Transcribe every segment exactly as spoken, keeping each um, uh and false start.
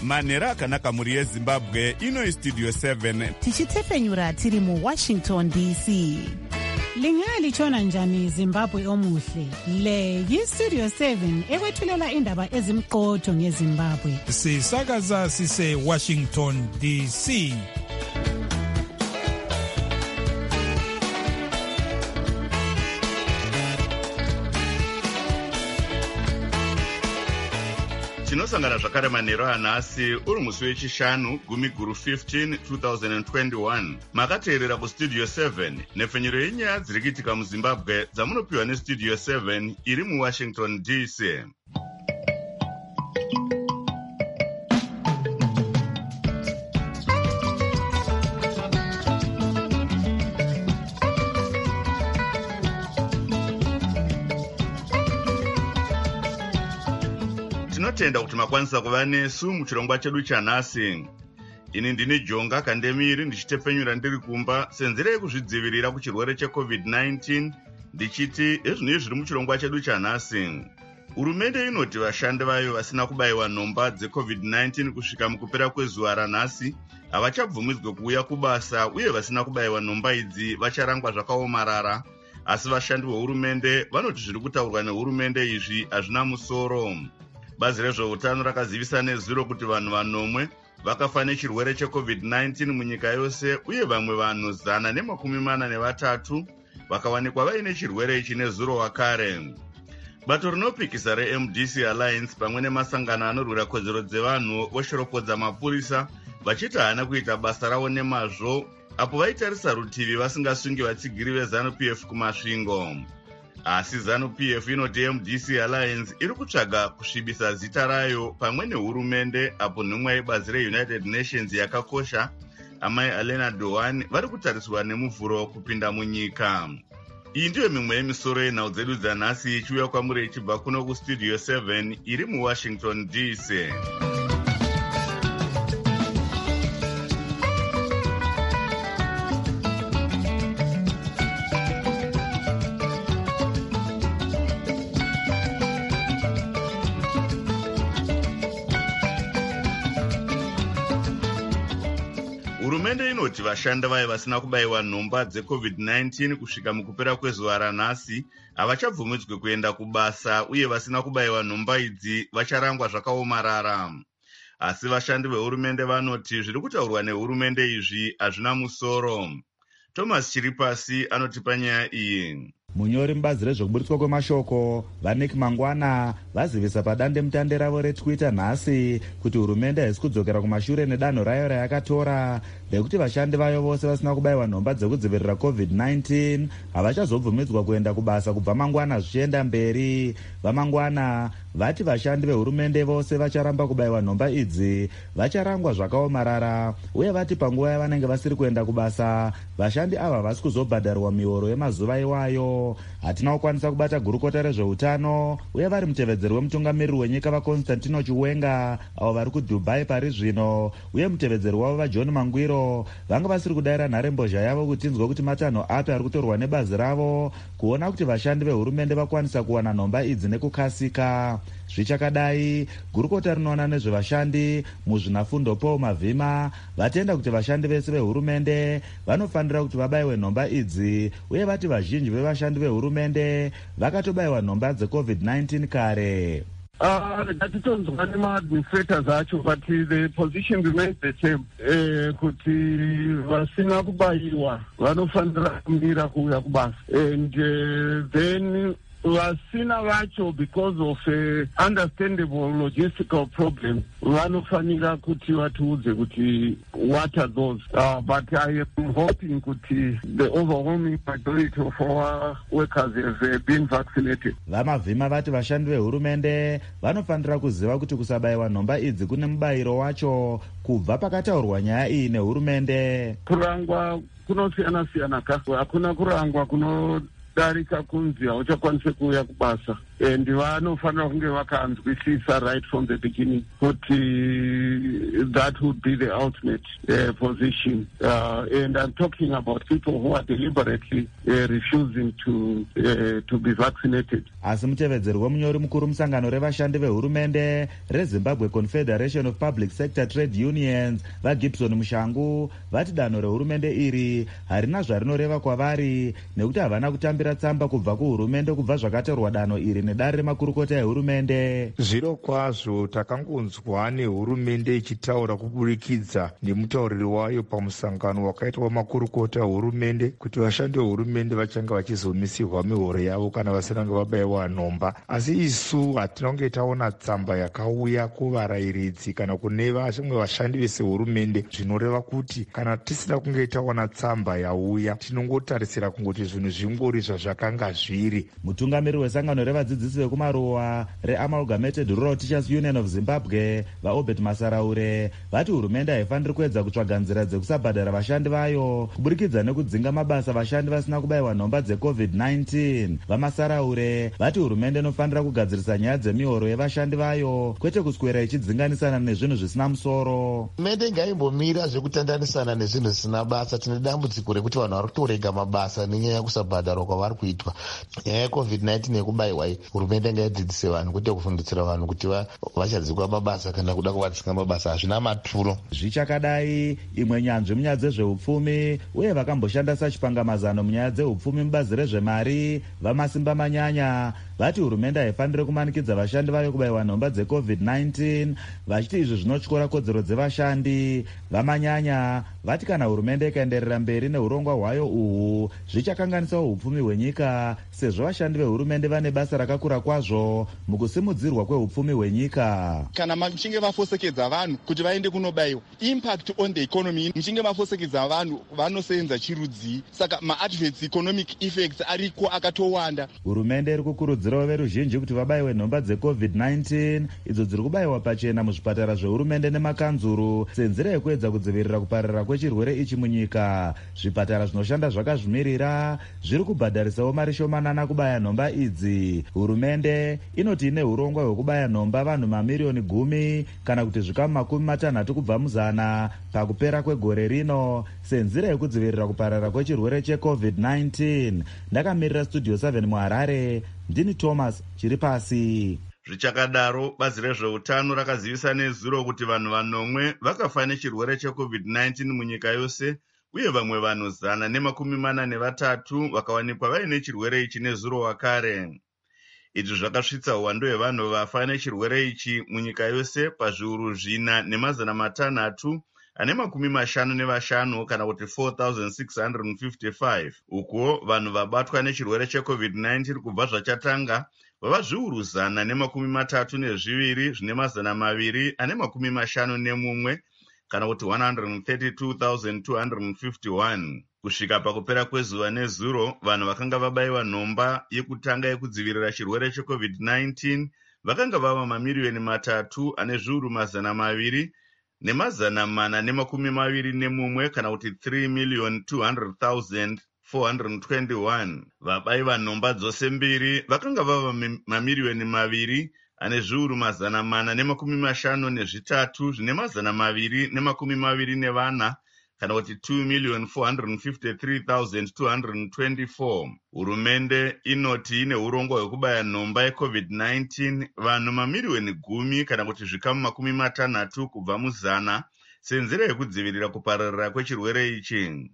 manhero akanaka mhuri yezimbabwe. Ino istudio seven tichitefenyura tiri muwashington D C. Lingalitshona njani Zimbabwe omuhle? Le yistudio seven ekwethulela indaba ezimqotho ngeZimbabwe. Sisakaza sise Washington D C. tinosangana zvakare manhero anhasi uri musi wechishanu gumi guru fifteen twenty twenty-one. Makateerera kustudio seven nepfenyuro yenyaya dziri kuitika muzimbabwe dzamunopiwa nestudio seven iri muwashington D C. Tinotenda kuti makwanisa kuva nesu muchirongwa chedu chanhasi. Ini ndini Jonga Kandemiri ndichitepfenyura ndiri kumba senzira yekuzvidzivirira kuchirwere checovid nineteen ndichiti ezvinoi zviri muchirongwa chedu chanhasi. Hurumende inoti vashandi vayo vasina kubayiwa nhomba dzecovid nineteen kusvika mukupera kwezuva ranhasi havachabvumidzwe kuuya kubasa uye vasina kubayiwa nhomba idzi vacharangwa zvakaomarara. Asi vashandi vehurumende vanoti zviri kutaurwa nehurumende izvi hazvina musoro. Bazi rezveutano rakazivisa nezuro kuti vanhu vanomwe vakafa nechirwere checovid nineteen munyika yose uye vamwe vanhu zana nemakumi mana nevatatu vakawanikwa vaine chirwere ichi nezuro wakare. Bato rinopikisa reM D C Alliance pamwe nemasangano anorwira kodzero dzevanhu voshoropodza mapurisa vachiti haana kuita basa ravo nemazvo apo vaitarisa rutivi vasingasungi vatsigiri veZanu-P F kumasvingo. Asi Zanu-P F inoti M D C Alliance iri kutsvaga kusvibisa zita rayo pamwe nehurumende apo nhumwa yebazi reUnited Nations yakakosha amai Alena Doan vari kutariswa nemuvhuro kupinda munyika. Iyi ndiyo mimwe yemisoro yenhau dzedu dzanhasi ichiuya kwamuri ichibva kuno kustudio seven iri muWashington D C. Hurumende inoti vashandi vayo vasina kubayiwa nhomba dzecovid nineteen kusvika mukupera kwezuva ranhasi havachabvumidzwe kuenda kubasa uye vasina kubayiwa nhomba idzi vacharangwa zvakaomarara. Asi vashandi vehurumende vanoti zviri kutaurwa nehurumende izvi hazvina musoro. Thomas Chiripasi anotipa nyaya iyi. Munyori mubazi rezvekuburitswa kwemashoko Vanek Mangwana vazivisa padande mutande ravo reTwitter nhasi kuti hurumende haisi kudzokera kumashure nedanho rayo rayakatora rekuti vashandi vayo vose vasina kubayiwa nhomba dzekudzivirira covid nineteen havachazobvumidzwa kuenda kubasa kubva mangwana zvichienda mberi. Vamangwana vati vashandi vehurumende vose vacharamba kubayiwa nhomba idzi vacharangwa zvakaomarara uye vati panguva yavanenge vasiri kuenda kubasa vashandi ava vasi kuzobhadharwa mihoro yemazuva iwayo. Hatina kukwanisa kubata gurukota rezveutano uye vari mutevedzeri wemutungamiriri wenyika vaConstantino Chiwenga avo vari kuDubai pari zvino uye mutevedzeri wavo vaJohn Mangwiro vanga vasiri kudayira nharembozha yavo kuti inzwe kuti matanho api ari kutorwa nebazi ravo kuona kuti vashandi vehurumende vakwanisa kuwana nhomba idzi nekukasika. Zvichakadai, gurukota rinoona nezvevashandi muzvinafundo Paul Mavhima vatenda kuti vashandi vese vehurumende vanofanira kuti vabayiwe nhomba idzi uye vati vazhinji vevashandi vehurumende vakatobayiwa nhomba dzecovid nineteen kare. Ngatitonzwa nemaadministrators acho but the position remains the same. Eh, kuti vasina kubayiwa vanofanira kumira kuuya kubasa and uh, then vasina vacho because of uh, understandable logistical problem vanofanira kuti vatiudze kuti what are those uh, but I am hoping kuti the overwhelming majority of our workers have uh, been vaccinated. Vamavhima vati vashandi vehurumende vanofanira kuziva kuti kusabayiwa nhomba idzi kune mubayiro wacho kubva pakataurwa nyaya iyi nehurumende. Kurangwa kunosiyana siyana ka hakuna kurangwa kuno darika kunzi hauchakwanise kuuya kubasa and vanofanira kunge vakanzwisisa right from the beginning kuti that would be the ultimate uh, position. Uh, and I'm talking about people who are deliberately uh, refusing to uh, to be vaccinated. Asi mutevedzeri wemunyori mukuru musangano revashandi vehurumende reZimbabwe Confederation of Public Sector Trade Unions vaGibson Mushangu vati danho rehurumende iri harina zvarinoreva kwavari nekuti havana kutambira tsamba kubva kuhurumende kubva zvakatorwa danho iri nedare remakurukota ehurumende. Zviro kwazvo takangonzwa nehurumende ichitaura kuburikidza nemutauriri wayo pamusangano wakaitwa wamakurukota ehurumende kuti vashandi vehurumende vachange vachizomisirwa mihoro yavo kana vasinange vabayiwa nhomba. Asi isu hatinonge taona tsamba yakauya kuvarayiridzi kana kune vamwe vashandi vese hurumende, zvinoreva kuti kana tisina kunge taona tsamba yauya tinongotarisira kungoti zvinhu zvingori zvazvakanga zviri. Mutungamiri wesangano revadzidzisi vekumaruwa reAmalgamated Rural Teachers Union of Zimbabwe vaObert Masaraure vati hurumende haifaniri kuedza kutsvaga nzira dzekusabhadhara vashandi vayo kuburikidza nekudzinga mabasa vashandi vasina kubayiwa nhomba dzecovid nineteen. VaMasaraure vati hurumende inofanira kugadzirisa nyaya dzemihoro yevashandi vayo kwete kuswera ichidzinganisana nezvinhu zvisina musoro. Hurumende ngaimbomira zvekutandanisana nezvinhu zvisina basa. Tine dambudziko rekuti vanhu vari kutorega mabasa nenyaya yekusabhadharwa kwavari kuitwa. Nyaya yecovid nineteen yekubayiwa hurumende ngaidzidzise vanhu kwete kufundisira vanhu kuti vachadzikwa mabasa kana kuda kuvatsinga mabasa hazvina maturo. Zvichakadai imwe nyanzvi munyaya dzezveupfumi uye vakamboshanda sachipangamazano munyaya dzeupfumi mubazi rezvemari vaMasimba Manyanya vati hurumende haifaniri kumanikidza vashandi vayo kubayiwa nhomba dzecovid nineteen vachiti izvi zvinotyora kodzero dzevashandi. VaManyanya vati kana hurumende ikaenderera mberi neurongwa hwayo uhu zvichakanganisawo upfumi hwenyika sezvo vashandi vehurumende vane basa rakakura kwazvo mukusimudzirwa kweupfumi hwenyika. Kana muchinge mafosekedza vanhu kuti vaende kunobayiwa, impact on the economy, muchinge mafosekedza vanhu vanosenza chirudzi, saka maadverse economic effects ariko akatowanda. Hurumende iri kukurudzirawo veruzhinji kuti vabayiwe nhomba dzecovid nineteen idzo dziri kubayiwa pachena muzvipatara zvehurumende nemakanzuru senzira yekuedza kudzivirira kupararira kwechirwere ichi munyika. Zvipatara zvinoshanda zvakazvimirira zviri kubhadharisawo mari shomanana kubaya nhomba idzi. Hurumende inoti ine urongwa hwekubaya nhomba vanhu mamiriyoni gumi kana kuti zvikamu makumi matanhatu kubva muzana pakupera kwegore rino senzira yekudzivirira kuparara kwechirwere checovid nineteen. Ndakamirira studio seven muHarare, ndini Thomas chiri pasi. Zvichakadaro bazi rezveutano rakazivisa nezuro kuti vanhu vanomwe vakafa nechirwere checovid nineteen munyika yose uye vamwe vanhu zana nemakumi mana nevatatu vakawanikwa vaine chirwere ichi nezuro wakare. Izvi zvakasvitsa uwandu hwevanhu vafa nechirwere ichi munyika yose pazviuru zvina nemazana matanhatu ane makumi mashanu nevashanu kana kuti four thousand six hundred fifty-five. Ukuwo vanhu vabatwa nechirwere checovid nineteen kubva zvachatanga vava zviuru zana nemakumi matatu nezviviri zvine mazana maviri ane makumi mashanu nemumwe kana kuti one hundred thirty-two thousand two hundred fifty-one. Kusvika pakupera kwezuva nezuro vanhu vakanga vabayiwa nhomba yekutanga yekudzivirira chirwere checovid nineteen vakanga vava mamiriyoni matatu ane zviuru mazana maviri nemazana mana nemakumi maviri nemumwe kana kuti three million two hundred thousand four hundred twenty-one. Vabayiwa nhomba dzose mbiri vakanga vava mamiriyoni maviri ane zviuru mazana mana nemakumi mashanu nezvitatu zvine mazana maviri nemakumi maviri nevana kana kuti two million four hundred fifty-three thousand two hundred twenty-four. Hurumende inoti ine urongwa hwekubaya nhomba yecovid nineteen vanhu mamiriyoni gumi kana kuti zvikamu makumi matanhatu kubva muzana senzira yekudzivirira kupararira kwechirwere ichi.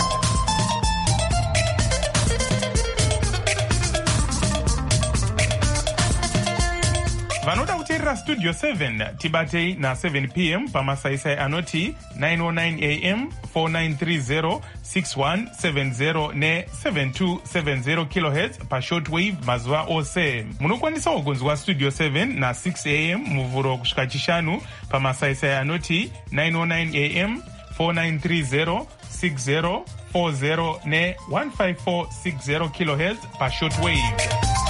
vanoda kuteerera studio seven tibatei na seven p m pamasaisai anoti nine oh nine a m four nine three zero six one seven zero ne seven two seven zero kilohertz pashortwave mazuva ose. Munokwanisawo kunzwa studio seven na six a m muvhuro kusvika chishanu pamasaisai anoti nine oh nine a m four nine three zero six zero four zero ne one five four six zero kilohertz pashortwave.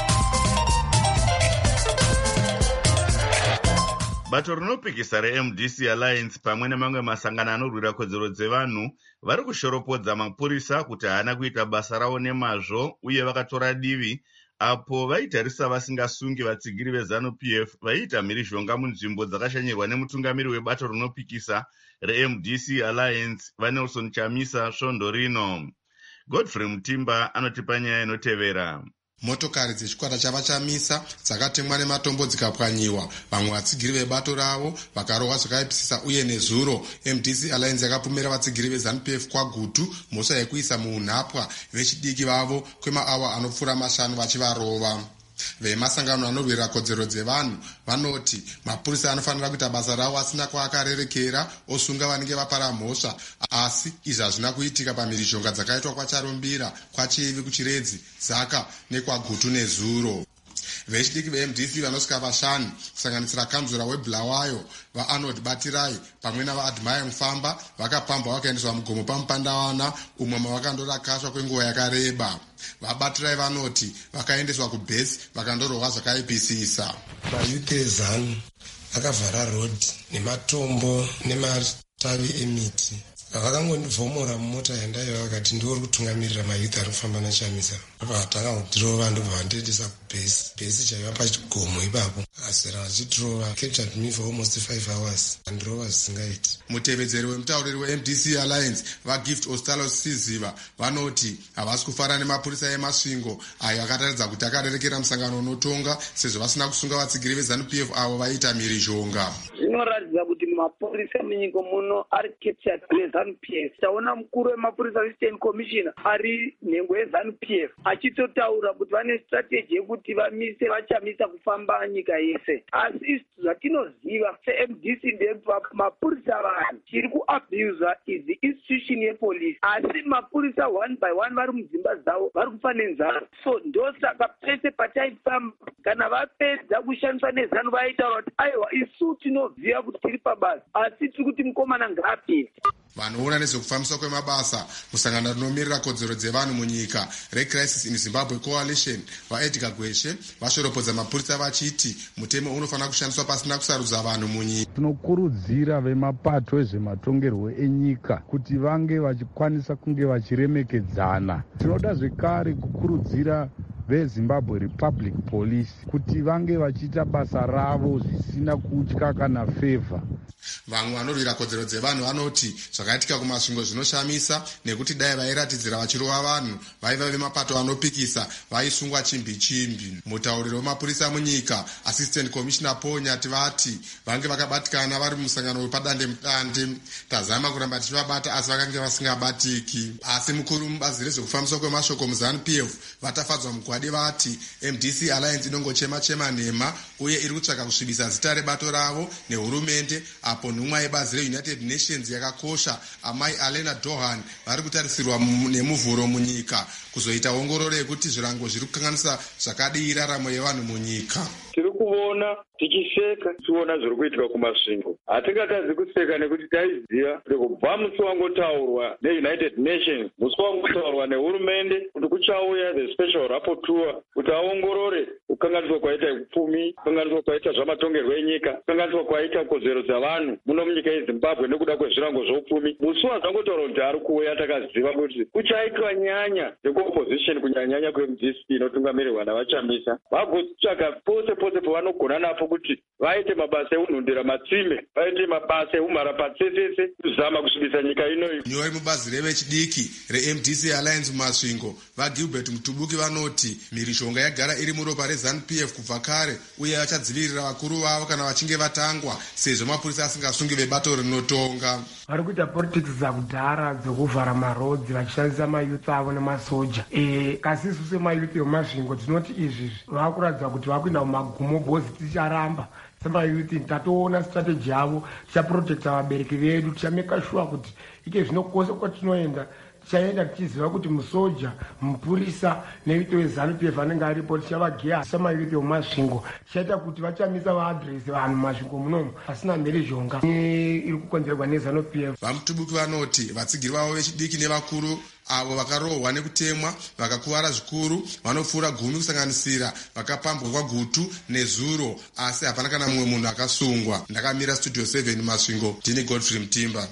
Bato rinopikisa reM D C Alliance pamwe nemamwe masangano anorwira kodzero dzevanhu vari kushoropodza mapurisa kuti haana kuita basa ravo nemazvo uye vakatora divi apo vaitarisa vasingasungi vatsigiri vezanu P F vaiita mhirizhonga munzvimbo dzakashanyirwa nemutungamiri webato rinopikisa reM D C Alliance vaNelson Chamisa svondo rino. Godfrey Mutimba anotipa nyaya inotevera. Motokari dzechikwata chavachamisa dzakatemwa nematombo dzikapwanyiwa. Vamwe vatsigiri vebato ravo vakarohwa zvakaipisisa uye nezuro. M D C Alliance yakapomera vatsigiri vezanu P F kwagutu mhosva yekuisa muunhapwa vechidiki vavo kwemaawa anopfuura mashanu vachivarova. Vemasangano anorwira kodzero dzevanhu vanoti mapurisa anofanira kuita basa ravo asina kwaakarerekera osunga vanenge vapara mhosva, asi izvi hazvina kuitika pamhirizhonga dzakaitwa kwacharumbira, kwachivi, kuchiredzi, zaka nekwagutu nezuro. Vechidiki veM D C vanosvika vashanu kusanganisira kanzura weBulawayo vaArnold Batirai pamwe navaAdmire Mufamba vakapambwa vakaendeswa mugomo pamupandawana umwe mavakandorakashwa kwenguva yakareba. VaBatirai vanoti vakaendeswa kubhesi vakandorohwa zvakaipisisa. Mayuti ezanu vakavhara rodhi nematombo nematavi emiti. Vakangondivhomora mumota yandaiva vakati ndiuri kutungamirira mayuthi ari kufamba naChamisa. Patakangodirowa ndobva vandiendesa kubhesi. Bhesi chaiva pachigomo ipapo. Asera vachidirova captured me for almost five hours. Andirova zvisingaiti. Mutevedzeri wemutauriri weM D C Alliance vaGift Ostalos Siziva vanoti havasi kufara nemapurisa emasvingo ayo akataridza kuti akarerekera musangano unotonga sezvo vasina kusunga vatsigiri vezanu P F avo vaiita mhirizhonga. Zvinoratidza kuti mapurisa munyika muno ari captured vezanu P F. Taona mukuru wemapurisa Western Commissioner ari nhengo yezanu P F achitotaura kuti vane strategy yekuti vamise vachamisa kufamba nyika yese. Asi zvatinoziva seM D C ndekuti mapurisa vanhu chiri kuabuse is the institution yepolice, asi mapurisa one by one vari mudzimba dzavo vari kufa nenzara. So ndosaka pese pataifamba kana vapedza kushandisa nezanu vaitaura kuti aiwa isu tinoziva kuti tiri pabasa asi tiri kuti mukomana ngaapinze. Vanoona nezvekufambiswa kwemabasa musangano rinomirira kodzero dzevanhu munyika reCrisis in Zimbabwe Coalition vaEdgar Gweshe vashoropodza mapurisa vachiti mutemo unofanira kushandiswa pasina kusarudza vanhu munyika. Tinokurudzira vemapato ezvematongerwo enyika kuti vange vachikwanisa kunge vachiremekedzana. Tinoda zvekare kukurudzira veZimbabwe Republic Police kuti vange vachiita basa ravo zvisina kutya kana favor. Vamwe vanorwira kodzero dzevanhu vanoti zvakaitika kumasvingo zvinoshamisa nekuti dai vairatidzira vachirova vanhu vaiva vemapato anopikisa vaisungwa chimbi chimbi. Mutauriri wemapurisa munyika Assistant Commissioner Paul Nyati vati vange vakabatikana vari musangano wepadande mutande. Tazama kuramba tichivabata asi vakange vasingabatiki. Asi mukuru mubazi rezvekufambiswa kwemashoko muzanu P F vatafadzwa mugwadi vati M D C Alliance inongochema chema nhema uye iri kutsvaka kusvibisa zita rebato ravo nehurumende. Apo nhumwa yebazi reUnited Nations yakakosha amai Alena Dohan vari kutarisirwa nemuvhuro munyika kuzoita ongororo yekuti zvirango zviri kukanganisa zvakadii raramo yevanhu munyika. Tiri kuona tichiseka tiona zviri kuitika kumasvingo. Hatingatadzi kuseka nekuti taiziva kuti kubva musi wangotaurwa neUnited Nations, musi wangotaurwa nehurumende kuti kuchauya the special rapporteur kuti aongorore kukanganiswa kwaita upfumi, kukanganiswa kwaita zvamatongerwo enyika, kukanganiswa kwaita kodzero dzavanhu muno munyika yeZimbabwe nekuda kwezvirango zvoupfumi. Musi wazvangotaura kuti ari kuuya takaziva kuti kuchaitwa nyanya dzekuopposition kunyanyanya kweM D C inotungamirirwa navaChamisa. Vagotsvaka pose pose pavanogona napo kuti vaite mabasa eunhundira matsime, vaite mabasa eumhara patsetsese kuzama kusvibisa nyika inoyi. Nyori mubazi revechidiki reM D C Alliance mumasvingo vaGilbert Mutubuki vanoti mhirizhonga yagara iri muropa rezanu P F kubva kare uye vachadzivirira vakuru vavo kana vachinge vatangwa sezvo mapurisa asingasungi vebato rinotonga. Vari kuita politics dzakudhara dzekuvhara marodzi vachishandisa mayuthi avo nemasoja. E, kasi isu semayuthi emumasvingo tinoti izvi vakuratidza kuti vakuenda mumagumo bhozi ticharamba semayuthi tatoona strategy yavo tichaprotecta vabereki vedu tichameka sure kuti ike zvinokosa kwatinoenda tichaenda tichiziva kuti musoja mupurisa neyuthi wezanu P F anenge aripo tichavageya semayuthi emumasvingo tichaita kuti vachamisa vaadresi vanhu mumasvingo munomu pasina mhirizhonga iri kukonzerwa nezanu P F. Vamutubuki vanoti vatsigiri vavo vechidiki nevakuru avo vakarohwa nekutemwa vakakuvara zvikuru vanopfuura gumi kusanganisira vakapambwa kwagutu nezuro, asi hapana kana mumwe munhu akasungwa. Ndakamira studio seven masvingo ndini Godfrey Mutimba.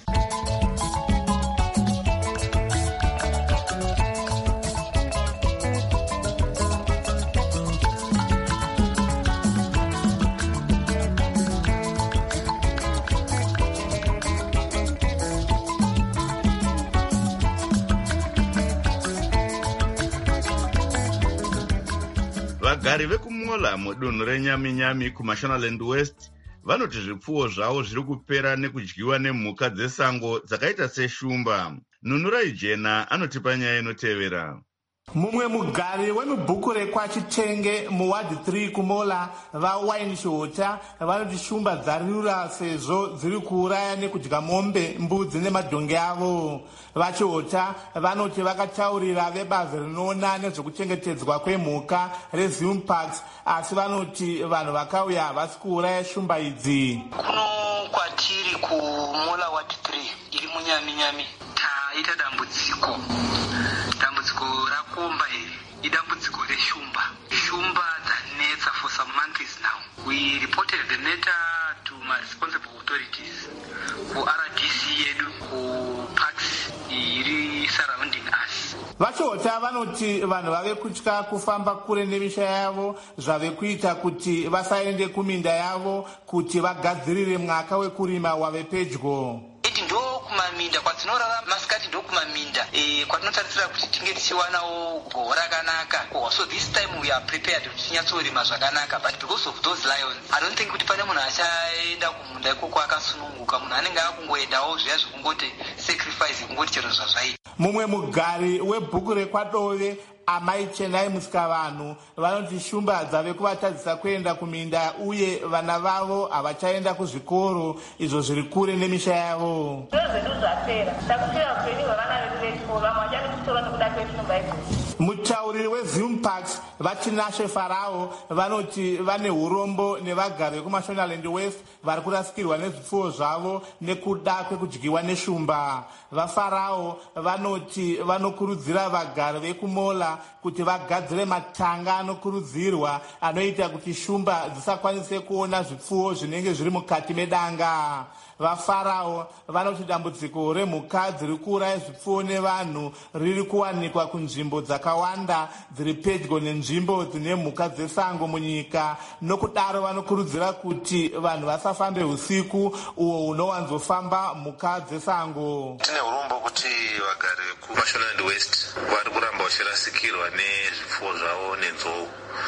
vagari vekumola mudunhu renyaminyami kumashonaland west vanoti zvipfuwo zvavo zviri kupera nekudyiwa nemhuka dzesango dzakaita seshumba. Nunurai Jena anotipa nyaya inotevera. Mumwe mugari wemubhuku rekwachitenge muwadhi three kumola vawaini shota vanoti shumba dzarura sezvo dziri kuuraya nekudya mombe, mbudzi nemadhongi avo. Vachota vanoti vakataurira vebazi rinoona nezvekuchengetedzwa kwemhuka reZim Parks, asi vanoti vanhu vakauya havasi kuuraya shumba idzi. Kuno kwatiri kumola wadhi three iri munyaminyami taita dambudziko dambudziko rakomba iri idambudziko reshumba. Shumba dzanetsa for some months now. We reported the matter to my responsible authorities, ku R D C yedu, ku parks iri surrounding us. Vachota vanoti vanhu vave kutya kufamba kure nemisha yavo zvave kuita kuti vasaende kuminda yavo kuti vagadzirire mwaka wekurima wave pedyo. Iti ndo kumaminda kwadzinorara masikati ndo kumaminda e, kwatinotarisira kuti tinge tichiwanawo goho rakanaka. Oh, so this time we are prepared kuti tinyatsorima zvakanaka, but because of those lions I don't think kuti pane munhu achaenda kumunda ikoko akasununguka. Munhu anenge akungoendawo zviya zvekungoti sacrifice kungoti chero zvazvaita. Mumwe mugari webhuku rekwadove Amai Chenai Musikavanhu vanoti shumba dzave kuvatadzisa kuenda kuminda uye vana vavo havachaenda kuzvikoro izvo zviri kure nemisha yavo. Mutauriri weZim Parks Vatinashe Farao vanoti vane hurombo nevagari vekumashonaland west vari kurasikirwa nezvipfuwo zvavo nekuda kwekudyiwa neshumba. VaFarao vanoti vanokurudzira vagari vekumola kuti vagadzire matanga anokurudzirwa anoita kuti shumba dzisakwanise kuona zvipfuwo zvinenge zviri mukati medanga. VaFarao vanoti dambudziko remhuka dziri kuuraya zvipfuwo nevanhu riri kuwanikwa kunzvimbo dzakawanda dziri pedyo nenzvimbo dzine mhuka dzesango munyika. Nokudaro vanokurudzira kuti vanhu vasafambe usiku uwo hunowanzofamba mhuka dzesango. Tine urombo kuti vagari kumashonaland west vari kuramba vachirasikirwa nezvipfuwo zvavo nenzou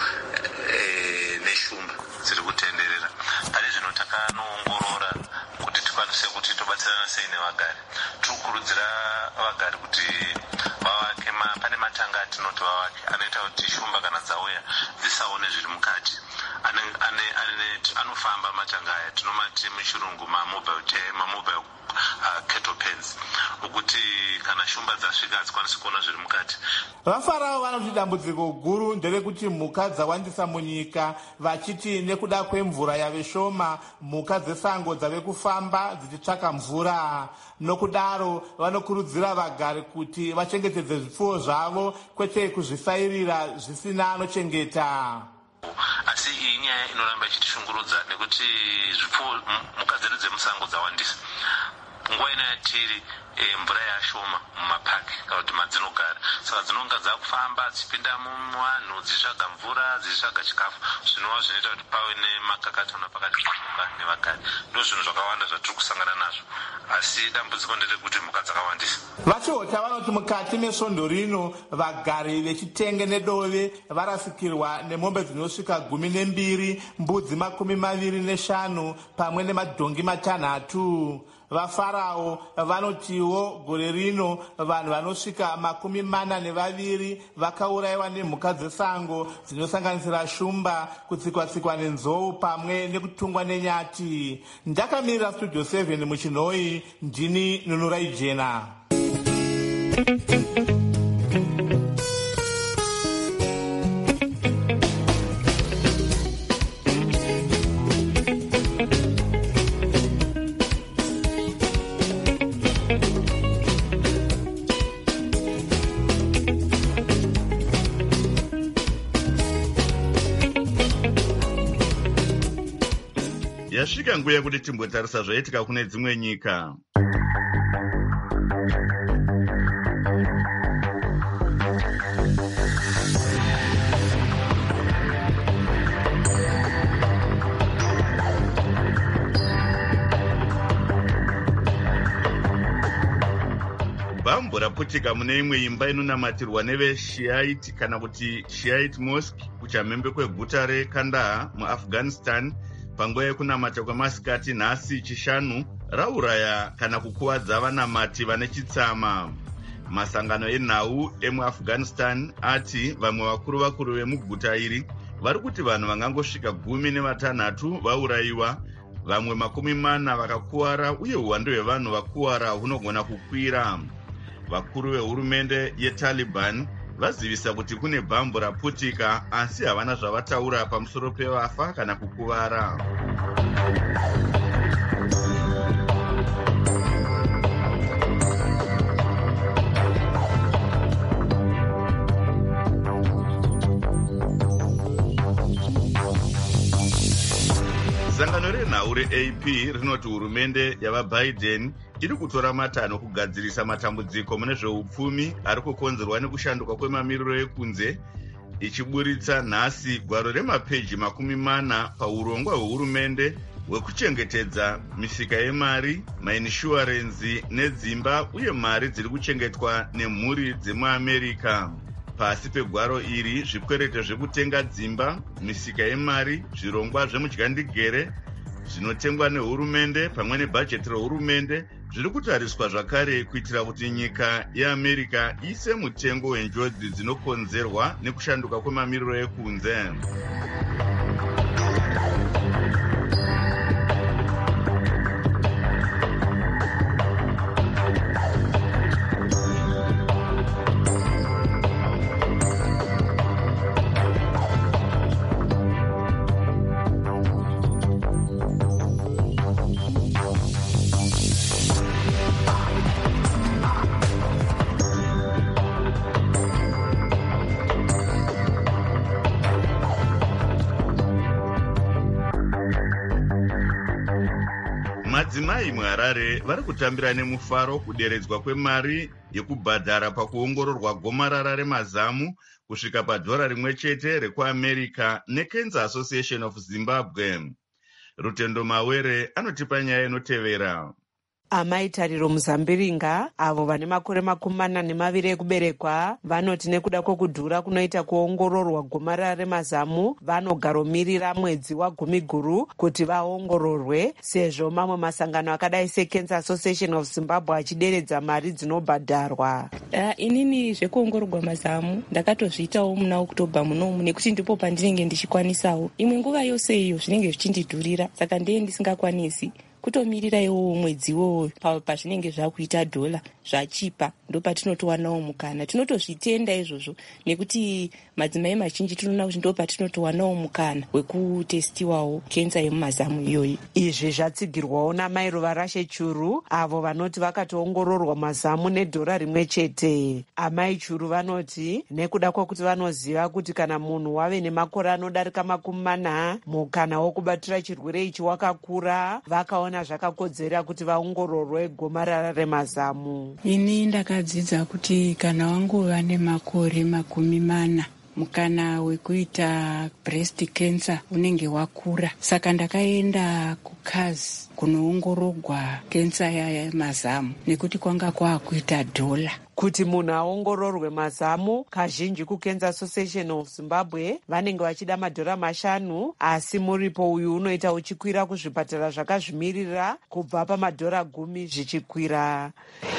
e, neshumba dziri kutenderera. Pane zvino takanoongorora kuti tikwanise kuti tobatsirana sei nevagari. Tiri kukurudzira vagari kuti vavake ma, pane matanga atinoti vavake anoita kuti shumba kana dzauya dzisaone zviri mukati. Ane, ane, ane, anofamba matanga aya tinomati muchirungu mamobile mamobile uh, cattle pens ukuti kana shumba dzasvika hadzikwanisi kuona zviri mukati. VaFarao vanoti dambudziko guru nderekuti mhuka dzawandisa munyika, vachiti nekuda kwemvura yave shoma mhuka dzesango dzave kufamba dzichitsvaka mvura. Nokudaro vanokurudzira vagari kuti vachengetedze zvipfuwo zvavo kwete kuzvisairira zvisina anochengeta. Asi iyi nyaya inoramba ichitishungurudza nekuti zvipfuwo mhuka dzedu dzemusango dzawandisa. Nguva ino yatiri e, mvura yashoma mumapaki kana kuti madzinogara, saka dzinonga dzakufamba dzichipinda muvanhu dzichitsvaga mvura dzichitsvaga chikafu, zvinova zvinoita kuti pave nemakakatona pakati pemhuka nevagari. Ndo zvinhu zvakawanda zvatiri kusangana nazvo, asi dambudziko nderekuti mhuka dzakawandisa. Vachota vanoti mukati mesvondo rino vagari vechitenge nedove varasikirwa nemombe dzinosvika gumi nembiri, mbudzi makumi maviri neshanu pamwe nemadhongi matanhatu. VaFarao vanotiwo gore rino vanhu vanosvika makumi mana nevaviri vakaurayiwa nemhuka dzesango dzinosanganisira shumba, kutsikwa-tsikwa nenzou pamwe nekutungwa nenyati. Ndakamirira studio seven muchinhoi, ndini Nunurai Jena. Yasvika nguva yekuti timbotarisa zvaitika kune dzimwe nyika. bhambo raputika mune imwe imba inonamatirwa neveshiite kana kuti shiite mosque kuchamhembe kweguta rekandahar muafghanistan panguva yekunamata kwemasikati nhasi chishanu rauraya kana kukuwadza vanamati vane chitsama. Masangano enhau emuafghanistan ati vamwe vakuru vakuru vemuguta iri vari kuti vanhu vangangosvika gumi nevatanhatu vaurayiwa, vamwe makumi mana vakakuwara uye uwandu hwevanhu vakuwara hunogona kukwira. Vakuru vehurumende yeTaliban vazivisa kuti kune bhambo raputika asi havana zvavataura pamusoro pevafa kana kukuvara. Sangano renhau reA P rinoti hurumende yavaBiden iri kutora matanho kugadzirisa matambudziko mune zveupfumi ari kukonzerwa nekushanduka kwemamiriro ekunze, ichiburitsa nhasi gwaro remapeji makumi mana paurongwa hwehurumende hwekuchengetedza misika yemari, mainishuwarenzi nedzimba uye mari dziri kuchengetwa nemhuri dzemuAmerica. Pasi pegwaro iri, zvikwerete zvekutenga dzimba, misika yemari, zvirongwa zvemudyandigere zvinotengwa nehurumende pamwe nebhajeti rehurumende zviri kutariswa zvakare kuitira kuti nyika yeAmerica ise mutengo wenjodzi dzinokonzerwa nekushanduka kwemamiriro ekunze. Madzimai muHarare vari kutambira nemufaro kuderedzwa kwemari yekubhadhara pakuongororwa gomarara remazamu kusvika padhora rimwe chete rekuAmerica neCancer Association of Zimbabwe. Rutendo Mawere anotipa nyaya inotevera. Amai Tariro Muzambiringa avo vane makore makumi mana nemaviri ekuberekwa vanoti nekuda kwokudhura kunoita kuongororwa gomarara remazamu vanogaromirira mwedzi wagumi guru kuti vaongororwe, sezvo mamwe masangano akadai seCancer Association of Zimbabwe achideredza mari dzinobhadharwa. Uh, inini zvekuongororwa mazamu ndakatozviitawo muna Oktoba munomu nekuti ndipo pandinenge ndichikwanisawo. Imwe nguva yose iyo zvinenge zvichindidhurira, saka ndiye ndisingakwanisi kutomirira iwowo mwedzi iwowo pazvinenge zvakuita dhola zvachipa, ndo patinotowanawo mukana. Tinotozvitenda izvozvo nekuti madzimai mazhinji tinoona kuti ndo patinotowanawo mukana wekutestiwawo kenza yemumazamu iyoyi. Izvi zvatsigirwawo namai Ruvarashe Churu avo vanoti vakatoongororwa mazamu nedhora rimwe chete. Amai Churu vanoti nekuda kwokuti vanoziva kuti kana munhu wave nemakore anodarika makumi mana mukana wokubatira chirwere ichi wakakura, vakaona zvakakodzera kuti vaongororwe gomarara remazamu. Ini ndakadzidza kuti kana wanguva nemakore makumi mana mukana wekuita breast cancer unenge wakura, saka ndakaenda kukazi kunoongororwa kensa yemazamu nekuti kwanga kwakuita dhola. Kuti munhu aongororwe mazamu kazhinji kuCancer Association of Zimbabwe vanenge vachida madhora mashanu, asi muripo uyu unoita uchikwira kuzvipatara zvakazvimirira kubva pamadhora gumi zvichikwira.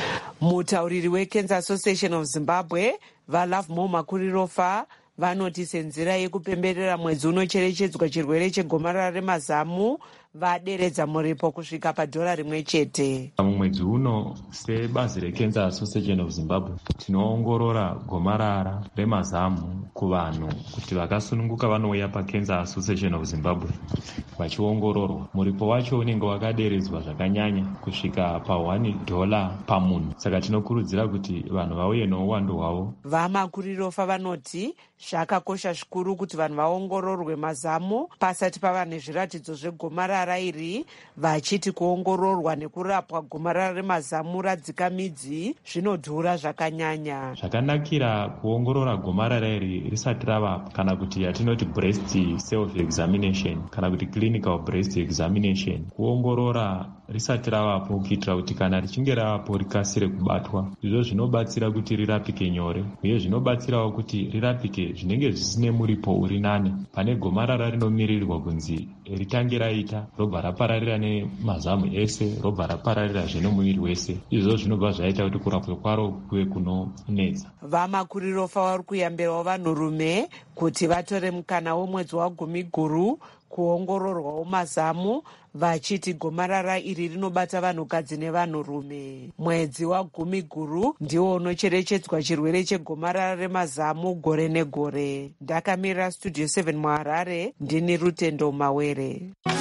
Mutauriri weCancer Association of Zimbabwe vaLovemore Makurirofa vanoti senzira yekupemberera mwedzi unocherechedzwa chirwere chegomarara remazamu vaderedza muripo kusvika padhora rimwe chete. Mumwedzi uno sebazi reCancer Association of Zimbabwe tinoongorora gomarara remazamu kuvanhu kuti vakasununguka vanouya paCancer Association of Zimbabwe vachiongororwa. Muripo wacho unenge wakaderedzwa zvakanyanya kusvika pa1 dola pamunhu, saka tinokurudzira kuti vanhu vauye nouwandu hwavo. VaMakurirofa vanoti zvakakosha zvikuru kuti vanhu vaongororwe mazamu pasati pava nezviratidzo zvegomarara iri, vachiti kuongororwa nekurapwa gomarara remazamu radzika midzi zvinodhura zvakanyanya. Zvakanakira kuongorora gomarara iri risati rava kana kuti yatinoti breast self examination kana kuti clinical breast examination, kuongorora risati ravapo kuitira kuti kana richinge ravapo rikasire kubatwa. Izvo zvinobatsira kuti rirapike nyore uye zvinobatsirawo kuti rirapike zvinenge zvisine muripo uri nane. Pane gomarara rinomirirwa kunzi ritange raita robva rapararira nemazamu ese robva rapararira zvenomuviri wese. Izvo zvinobva zvaita kuti kurapwa kwaro kuve kunonetsa. Vamakurirofa vari kuyambirawo vanhurume kuti vatore mukana womwedzi wagumi guru kuongororwawo mazamu, vachiti gomarara iri rinobata vanhukadzi nevanhurume. Mwedzi wagumi guru ndiwo unocherechedzwa chirwere chegomarara remazamu gore negore. Ndakamirira studio seven muHarare, ndini Rutendo Mawere.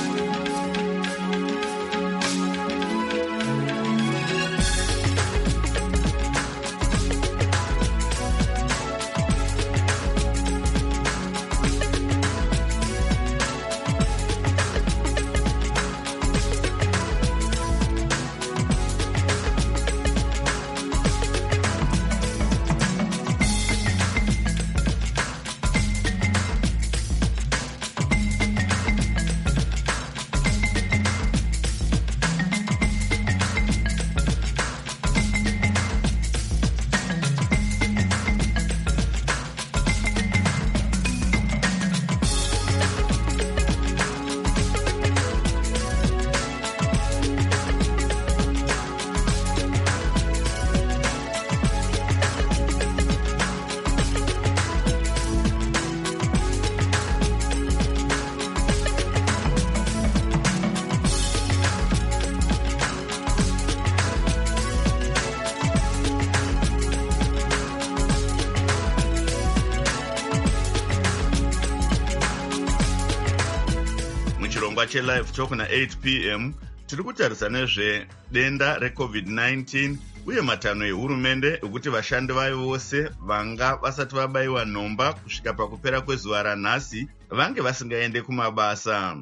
Live talk na eight p m tiri kutarisa nezvedenda recovid nineteen uye matano ehurumende ekuti vashandi vayo vose vanga vasati vabayiwa nhomba kusvika pakupera kwezuva ranhasi vange vasingaende kumabasa.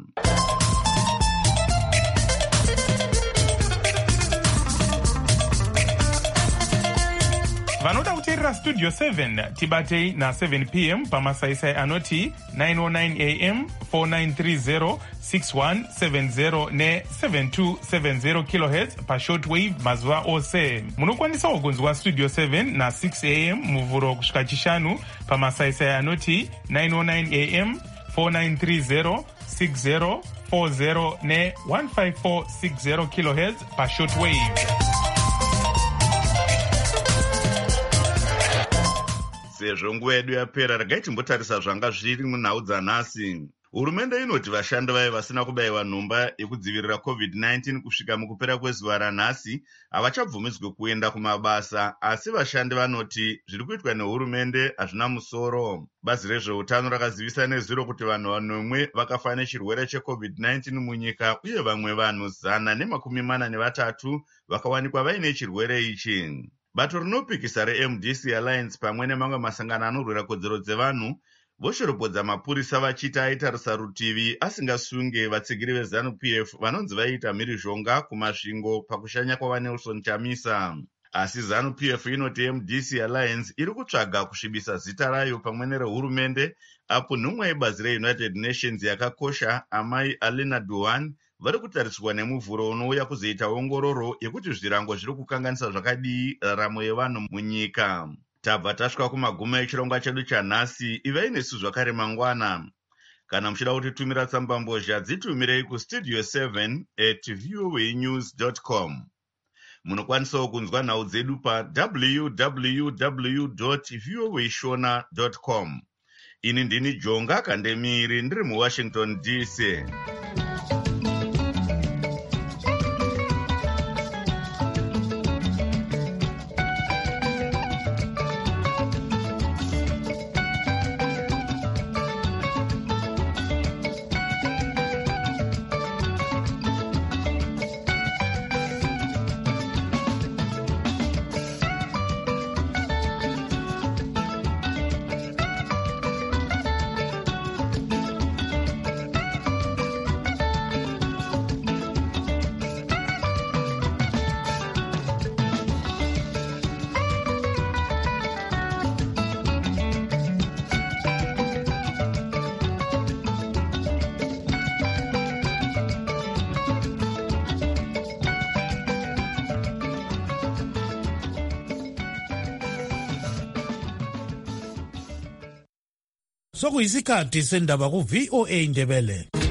vanoda kuteerera studio seven tibatei na seven p m pamasaisai anoti nine oh nine a m four nine three zero six one seven zero ne seven two seven zero kilohertz pashortwave mazuva ose. Munokwanisawo kunzwa studio seven na six a m muvhuro kusvika chishanu pamasaisai anoti nine oh nine a m four nine three zero six zero four zero ne one five four six zero kilohertz pashortwave. Sezvo nguva yedu yapera, regai timbotarisa zvanga zviri munhau dzanhasi. Hurumende inoti vashandi vayo vasina kubayiwa nhomba yekudzivirira covid nineteen kusvika mukupera kwezuva ranhasi havachabvumidzwe kuenda kumabasa, asi vashandi vanoti zviri kuitwa nehurumende hazvina musoro. Bazi rezveutano rakazivisa nezuro kuti vanhu vanomwe vakafa nechirwere checovid nineteen munyika uye vamwe vanhu zana nemakumi mana nevatatu vakawanikwa vaine chirwere ichi. Bato rinopikisa re-M D C Alliance pamwe nemamwe masangano anorwira kodzero dzevanhu voshoropodza mapurisa vachiti aitarisa rutivi asingasunge vatsigiri vezanu P F vanonzi vaiita mhirizhonga kumasvingo pakushanya kwavaNelson Chamisa. Asi zanu P F inoti M D C Alliance iri kutsvaga kusvibisa zita rayo pamwe nerehurumende, apo nhumwa yebazi reUnited Nations yakakosha amai Alina Duan vari kutariswa nemuvhuro unouya kuzoita ongororo yekuti zvirango zviri kukanganisa zvakadii raramo yevanhu munyika. Tabva tasvika kumaguma echirongwa chedu chanhasi. Ivai nesu zvakare mangwana. Kana muchida kutitumira tsambambozha dzitumirei kustudio seven at voanews dot com. Munokwanisawo kunzwa nhau dzedu pa w w w dot voashona dot com. Ini ndini Jonga Kandemiri ndiri muWashington D C. sokuyisikhathi sendaba ku-V O A Indebele.